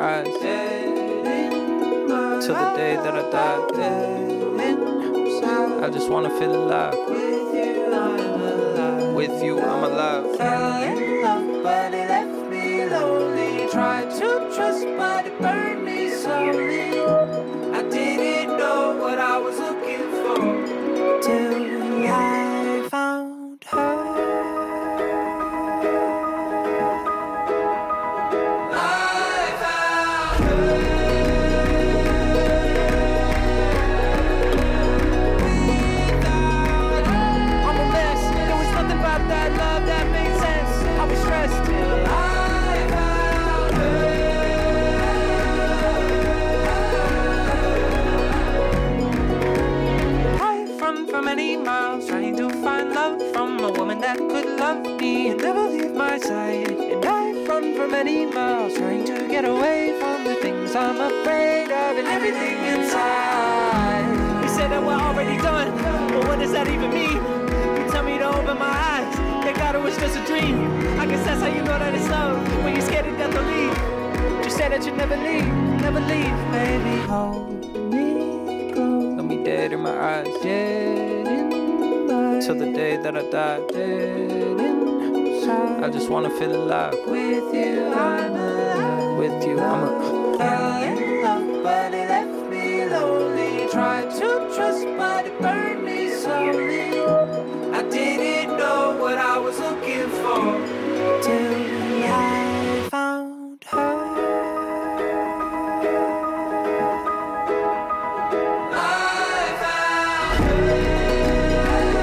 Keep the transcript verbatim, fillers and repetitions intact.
eyes. Till the day that I die. I just wanna feel alive. With you, I'm alive. Fell in love, but it left me lonely. Tried to trust, but it burned me slowly. I didn't know what I was looking for till I found her. Many miles trying to find love from a woman that could love me and never leave my side. And I've run for many miles trying to get away from the things I'm afraid of and everything inside. You said that we're already done, but what does that even mean? You tell me to open my eyes, thank God it was just a dream. I guess that's how you know that it's love, when you're scared to death to leave. You said that you'd never leave, never leave. Baby, hold me close. Let me dead in my eyes. Dead in my till the day that I die. Dead inside. I just wanna feel alive. With you, I'm alive. With you, I'm a